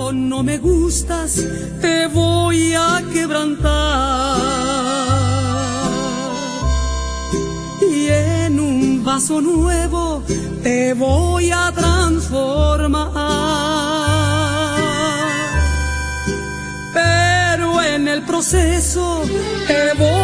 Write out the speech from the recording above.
no me gustas, te voy a quebrantar. Y en un vaso nuevo te voy a transformar. Pero en el proceso te voy